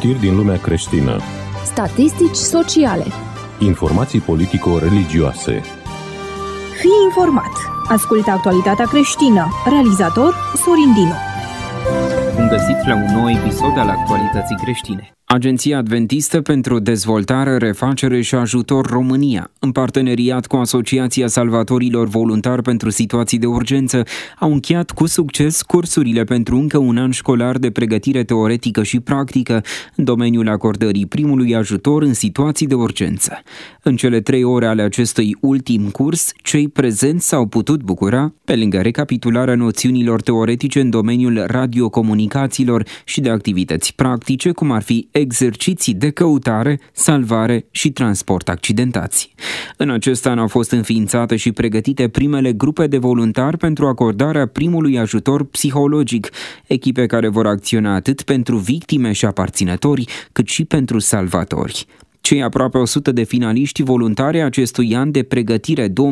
Știri din lumea creștină. Statistici sociale. Informații politico-religioase. Fii informat. Ascultă actualitatea creștină. Realizator Sorin Dinu. Bun găsit la un nou episod al Actualității creștine. Agenția Adventistă pentru Dezvoltare, Refacere și Ajutor România, în parteneriat cu Asociația Salvatorilor Voluntari pentru Situații de Urgență, au încheiat cu succes cursurile pentru încă un an școlar de pregătire teoretică și practică în domeniul acordării primului ajutor în situații de urgență. În cele 3 ore ale acestui ultim curs, cei prezenți s-au putut bucura, pe lângă recapitularea noțiunilor teoretice în domeniul radiocomunicațiilor și de activități practice, cum ar fi exerciții de căutare, salvare și transport accidentați. În acest an au fost înființate și pregătite primele grupe de voluntari pentru acordarea primului ajutor psihologic, echipe care vor acționa atât pentru victime și aparținători, cât și pentru salvatori. Cei aproape 100 de finaliști voluntari acestui an de pregătire 2012-2013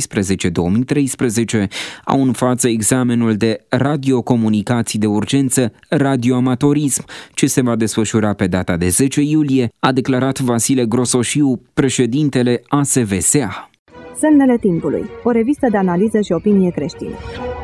au în față examenul de radiocomunicații de urgență, radioamatorism, ce se va desfășura pe data de 10 iulie, a declarat Vasile Grosoșiu, președintele ASVSA. Semnele timpului. O revistă de analiză și opinie creștină.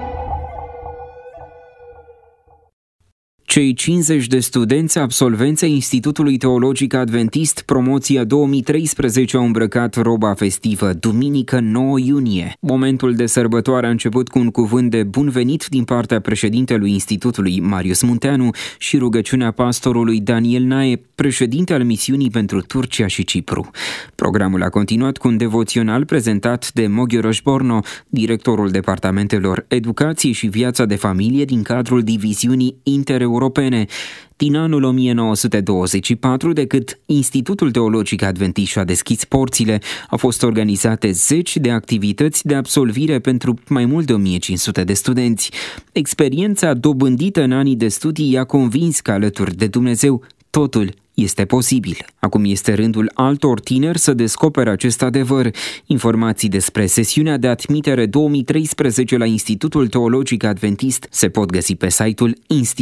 Cei 50 de studenți absolvenți ai Institutului Teologic Adventist Promoția 2013 au îmbrăcat roba festivă, duminică 9 iunie. Momentul de sărbătoare a început cu un cuvânt de bun venit din partea președintelui Institutului, Marius Munteanu, și rugăciunea pastorului Daniel Nae, președinte al misiunii pentru Turcia și Cipru. Programul a continuat cu un devoțional prezentat de Moghioroș Borno, directorul departamentelor Educație și Viața de Familie din cadrul diviziunii intereuropene. Din anul 1924, de cât Institutul Teologic Adventist și-a deschis porțile, au fost organizate 10 de activități de absolvire pentru mai mult de 1500 de studenți. Experiența dobândită în anii de studii i-a convins că alături de Dumnezeu totul este posibil. Acum este rândul altor tineri să descopere acest adevăr. Informații despre sesiunea de admitere 2013 la Institutul Teologic Adventist se pot găsi pe site-ul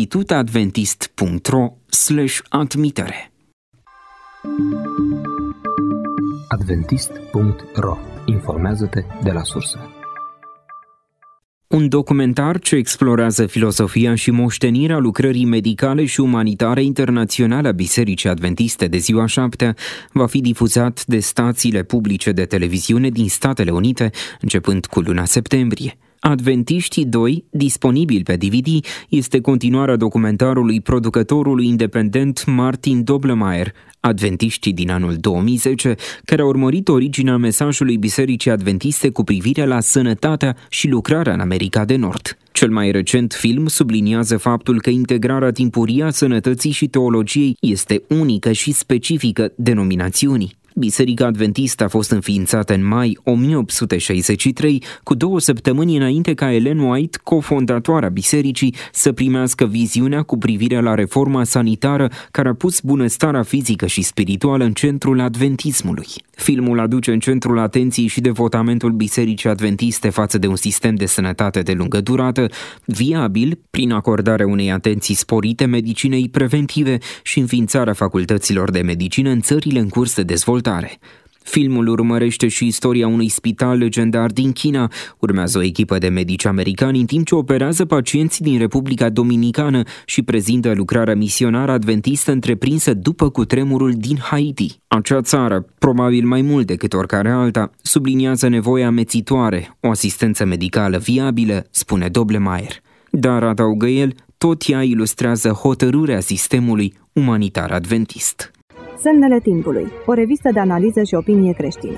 institutadventist.ro/admitere. Adventist.ro. Informează-te de la sursă. Un documentar ce explorează filosofia și moștenirea lucrării medicale și umanitare internaționale a Bisericii Adventiste de ziua 7 va fi difuzat de stațiile publice de televiziune din Statele Unite, începând cu luna septembrie. Adventiștii 2, disponibil pe DVD, este continuarea documentarului producătorului independent Martin Doblemeier, Adventiștii din anul 2010, care a urmărit originea mesajului Bisericii Adventiste cu privire la sănătatea și lucrarea în America de Nord. Cel mai recent film subliniază faptul că integrarea timpurie a sănătății și teologiei este unică și specifică denominațiunii. Biserica Adventistă a fost înființată în mai 1863, cu 2 săptămâni înainte ca Ellen White, cofondatoarea bisericii, să primească viziunea cu privire la reforma sanitară care a pus bunăstarea fizică și spirituală în centrul adventismului. Filmul aduce în centrul atenției și devotamentul Bisericii Adventiste față de un sistem de sănătate de lungă durată, viabil, prin acordarea unei atenții sporite medicinei preventive și înființarea facultăților de medicină în țările în curs de dezvoltare. Filmul urmărește și istoria unui spital legendar din China. Urmează o echipă de medici americani în timp ce operează pacienți din Republica Dominicană și prezintă lucrarea misionară adventistă întreprinsă după cutremurul din Haiti. Acea țară, probabil mai mult decât oricare alta, subliniază nevoia amețitoare, o asistență medicală viabilă, spune Doblemeier. Dar, adaugă el, tot ea ilustrează hotărârea sistemului umanitar adventist. Semnele timpului. O revistă de analiză și opinie creștină.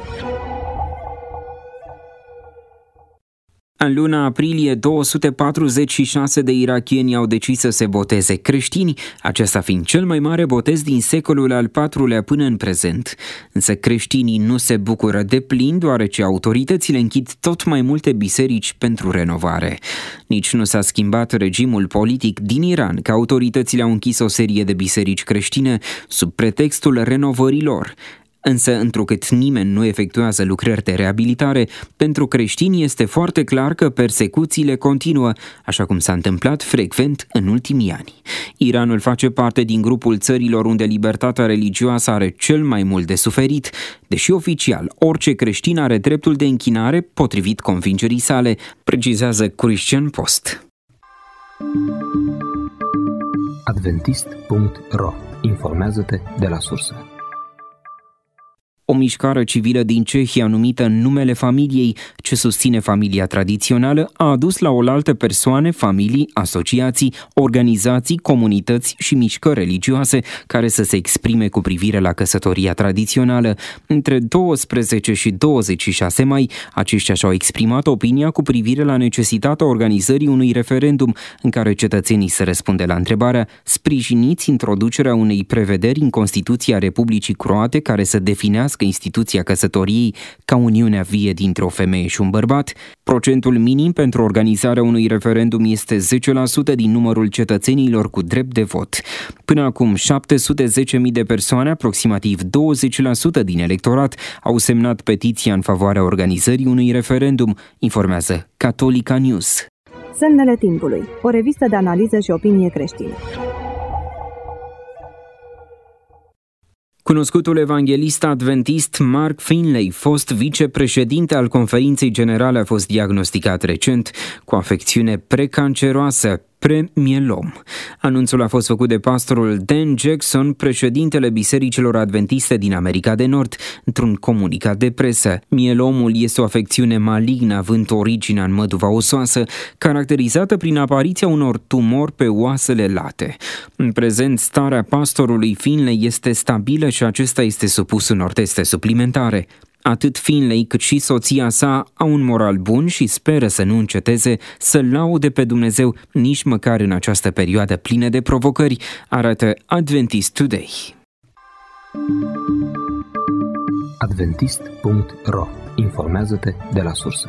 În luna aprilie, 246 de irakieni au decis să se boteze creștini, acesta fiind cel mai mare botez din secolul al IV-lea până în prezent. Însă creștinii nu se bucură deplin, deoarece autoritățile închid tot mai multe biserici pentru renovare. Nici nu s-a schimbat regimul politic din Iran, că autoritățile au închis o serie de biserici creștine sub pretextul renovărilor. Însă, întrucât nimeni nu efectuează lucrări de reabilitare, pentru creștini este foarte clar că persecuțiile continuă, așa cum s-a întâmplat frecvent în ultimii ani. Iranul face parte din grupul țărilor unde libertatea religioasă are cel mai mult de suferit, deși oficial orice creștin are dreptul de închinare potrivit convingerii sale, precizează Christian Post. Adventist.ro. Informează-te de la sursă. O mișcare civilă din Cehia numită Numele Familiei, ce susține familia tradițională, a adus la oaltă persoane, familii, asociații, organizații, comunități și mișcări religioase care să se exprime cu privire la căsătoria tradițională. Între 12 și 26 mai, aceștia și-au exprimat opinia cu privire la necesitatea organizării unui referendum în care cetățenii să răspunde la întrebarea: sprijiniți introducerea unei prevederi în Constituția Republicii Croate care să definească instituția căsătoriei ca uniunea vie dintre o femeie și un bărbat? Procentul minim pentru organizarea unui referendum este 10% din numărul cetățenilor cu drept de vot. Până acum, 710.000 de persoane, aproximativ 20% din electorat, au semnat petiția în favoarea organizării unui referendum, informează Catolica News. Semnele timpului. O revistă de analiză și opinie creștină. Cunoscutul evanghelist adventist Mark Finley, fost vicepreședinte al Conferinței Generale, a fost diagnosticat recent cu afecțiune precanceroasă, premielom. Anunțul a fost făcut de pastorul Dan Jackson, președintele Bisericilor Adventiste din America de Nord, într-un comunicat de presă. Mielomul este o afecțiune malignă având originea în măduva osoasă, caracterizată prin apariția unor tumori pe oasele late. În prezent, starea pastorului Finley este stabilă și acesta este supus unor teste suplimentare. Atât Finley cât și soția sa au un moral bun și speră să nu înceteze să laude pe Dumnezeu nici măcar în această perioadă plină de provocări, arată Adventist Today. Adventist.ro. Informează-te de la sursă.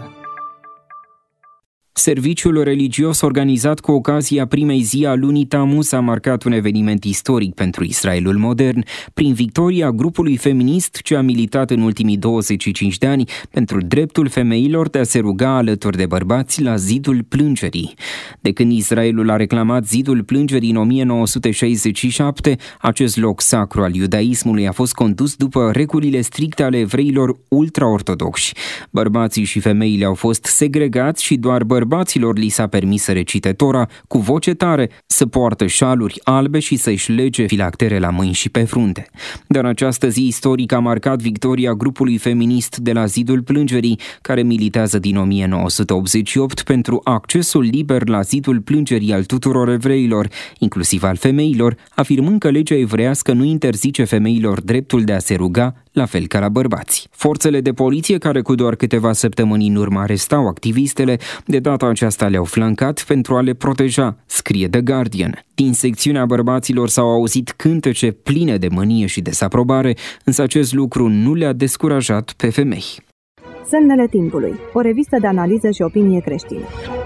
Serviciul religios organizat cu ocazia primei zi a lunii Tamuz a marcat un eveniment istoric pentru Israelul modern, prin victoria grupului feminist ce a militat în ultimii 25 de ani pentru dreptul femeilor de a se ruga alături de bărbați la zidul plângerii. De când Israelul a reclamat zidul plângerii în 1967, acest loc sacru al iudaismului a fost condus după regulile stricte ale evreilor ultraortodoxi. Bărbații și femeile au fost segregați și doar bărbaților li s-a permis să recite Tora cu voce tare, să poartă șaluri albe și să-și lege filactere la mâini și pe frunte. Dar această zi istorică a marcat victoria grupului feminist de la zidul plângerii, care militează din 1988 pentru accesul liber la zidul plângerii al tuturor evreilor, inclusiv al femeilor, afirmând că legea evreiască nu interzice femeilor dreptul de a se ruga, la fel ca la bărbați. Forțele de poliție, care cu doar câteva săptămâni în urmă arestau activistele, de data aceasta le-au flancat pentru a le proteja, scrie The Guardian. Din secțiunea bărbaților s-au auzit cântece pline de mânie și dezaprobare, însă acest lucru nu le-a descurajat pe femei. Semnele timpului. O revistă de analiză și opinie creștină.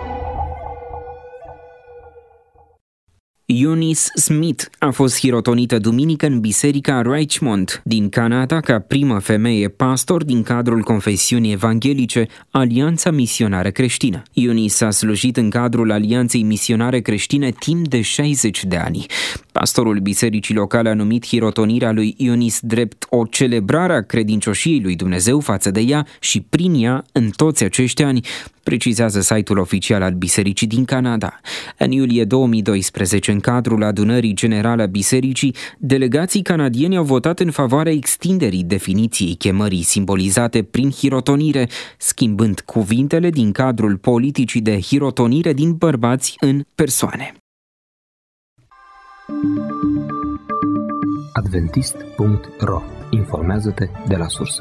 Eunice Smith a fost hirotonită duminică în biserica Richmond din Canada ca primă femeie pastor din cadrul confesiunii evanghelice Alianța Misionară Creștină. Eunice a slujit în cadrul Alianței Misionare Creștine timp de 60 de ani. Pastorul bisericii locale a numit hirotonirea lui Eunice drept o celebrare a credincioșiei lui Dumnezeu față de ea și prin ea în toți acești ani, precizează site-ul oficial al bisericii din Canada. În iulie 2012, în cadrul adunării generale a bisericii, delegații canadieni au votat în favoarea extinderii definiției chemării simbolizate prin hirotonire, schimbând cuvintele din cadrul politicii de hirotonire din bărbați în persoane. Adventist.ro. Informează-te de la sursă.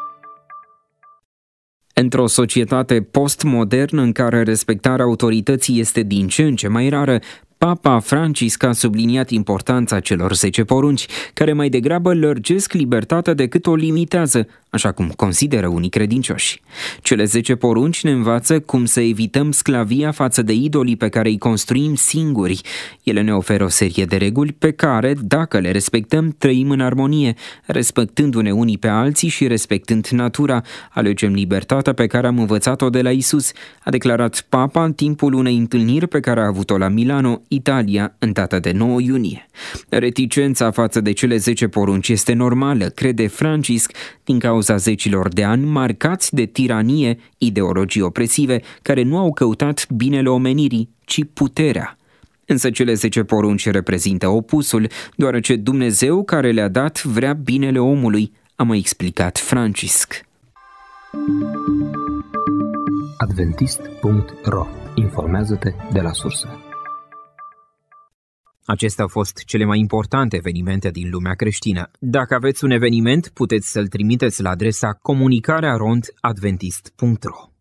Într-o societate postmodernă în care respectarea autorității este din ce în ce mai rară, Papa Francisc a subliniat importanța celor 10 porunci, care mai degrabă lărgesc libertatea decât o limitează, așa cum consideră unii credincioși. Cele 10 porunci ne învață cum să evităm sclavia față de idolii pe care îi construim singuri. Ele ne oferă o serie de reguli pe care, dacă le respectăm, trăim în armonie, respectându-ne unii pe alții și respectând natura. Alegem libertatea pe care am învățat-o de la Isus, a declarat Papa în timpul unei întâlniri pe care a avut-o la Milano, Italia, în data de 9 iunie. Reticența față de cele 10 porunci este normală, crede Francisc, din cauza zecilor de ani marcați de tiranie, ideologii opresive, care nu au căutat binele omenirii, ci puterea. Însă cele 10 porunci reprezintă opusul, deoarece Dumnezeu care le-a dat vrea binele omului, a mai explicat Francisc. Adventist.ro. Informează-te de la sursă. Acestea au fost cele mai importante evenimente din lumea creștină. Dacă aveți un eveniment, puteți să-l trimiteți la adresa comunicarea@adventist.ro.